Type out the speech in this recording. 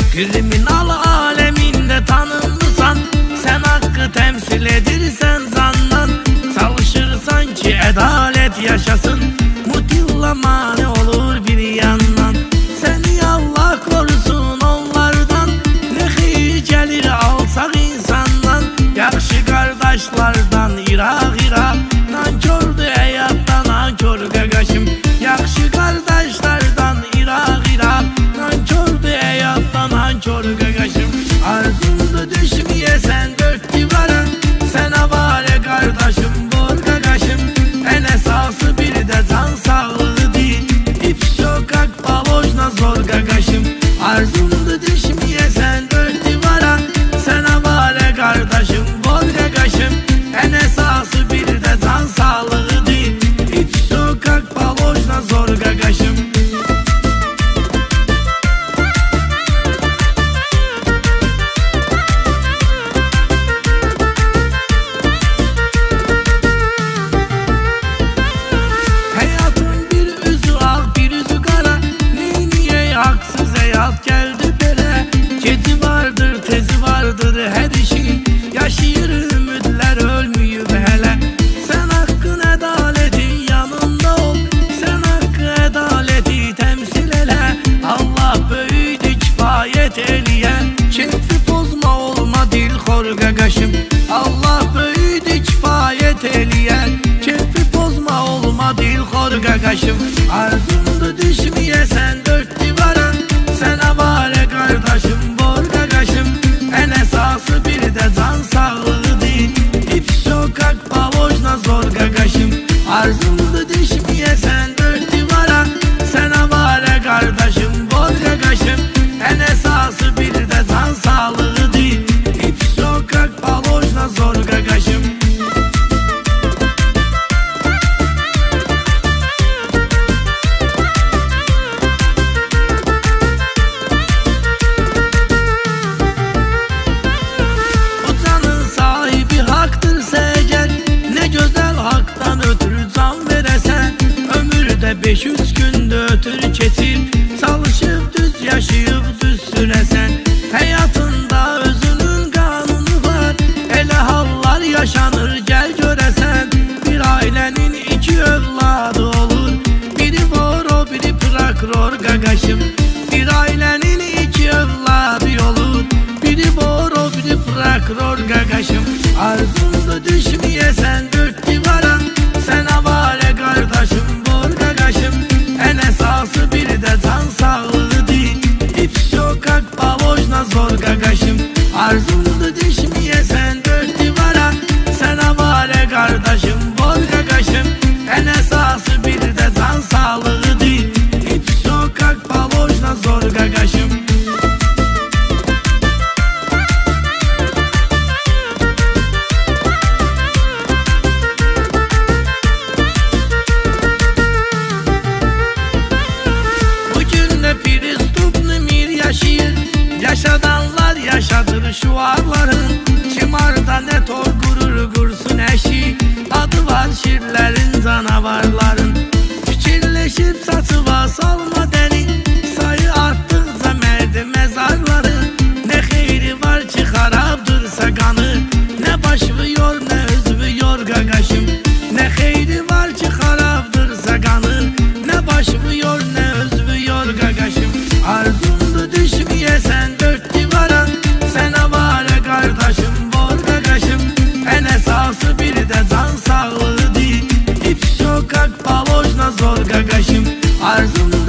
Kriminal aleminde tanınırsan, sen hakkı temsil edirsen zannan. Çalışırsan ki adalet yaşasın, mutilla mani olur bir yandan. Seni Allah korusun onlardan, ne xeyir gelir alsaq insandan. Yaxşı kardeşlerden İraq, nankördür həyatdan nankör qaqaşım. Yaxşı kardeşlerden İraq, nankördür həyatdan nankör qaqaşım. Arzumda düşməyəsən dört divara, sənə varə qardaşım, bor qaqaşım. En esası bir de can sağlığı değil, ip sokak balojna zor qaqaşım. Arzumda düşməyəsən dört divara, sənə varə qardaşım, bor qaqaşım. En esası bir de can sağlığı değil, ip sokak balojna zor qaqaşım. Geldi bere, geci vardır, tezi vardır her işi. Yaşayır ümidler, ölmüyüb hele. Sen hakkın adaletin yanında ol, sen hakkı adaleti temsil ele. Allah böyüdü kifayet eleyen, keyfi bozma olma dilxor qaqaşım. Allah böyüdü kifayet eleyen, keyfi bozma olma dilxor qaqaşım. Arzumda düşməyəsən dört divara, sənə varə qardaşım, bor qaqaşım. En esası bir de can sağlığı değil, ip sokak balojna zor qaqaşım. Arzumda düşməyəsən dört divara, sənə varə qardaşım, bor qaqaşım. En esası bir de can sağlığı değil, ip sokak balojna zor qaqaşım. Can verəsən, ömürdə 500 gündə ötür keçir. Çalışıb düz yaşayıb düz sürəsən, həyatında özünün qanunu var. Elə hallar yaşanır gəl görəsən, bir ailənin iki övladı olur. Biri voro, biri prokuror qaqaşım. Bir ailənin iki övladı olur, biri voro, biri prokuror qaqaşım. Arzumda düşməyəsən dört divara, sənə varə qardaşım, bor qaqaşım. En esası bir de can sağlığı değil, ip sokak balojna zor qaqaşım. Arzumda düşməyəsən dört divara, sənə varə qardaşım, bor qaqaşım. En esası bir de can sağlığı değil, ip sokak balojna zor qaqaşım. Yaşadanlar yaşadır şuarların, Çimarda ne tor gurur kursun eşi. Adı var şirlerin, canavarların. Fikirleşip saçıva salma dəni, sayı arttıkça merdi mezarları. Ne xeyri var ki xarabdırsa qanı, ne başvıyor ne özvüyor qaqaşım. Ne xeyri var ki xarabdırsa qanı, ne başvıyor ne özvüyor qaqaşım. Arzumda düşməyəsən dört divara, sənə varə qardaşım, bor qaqaşım. En esası bir de can sağlığı değil, ip sokak balojna zor qaqaşım. Arzumda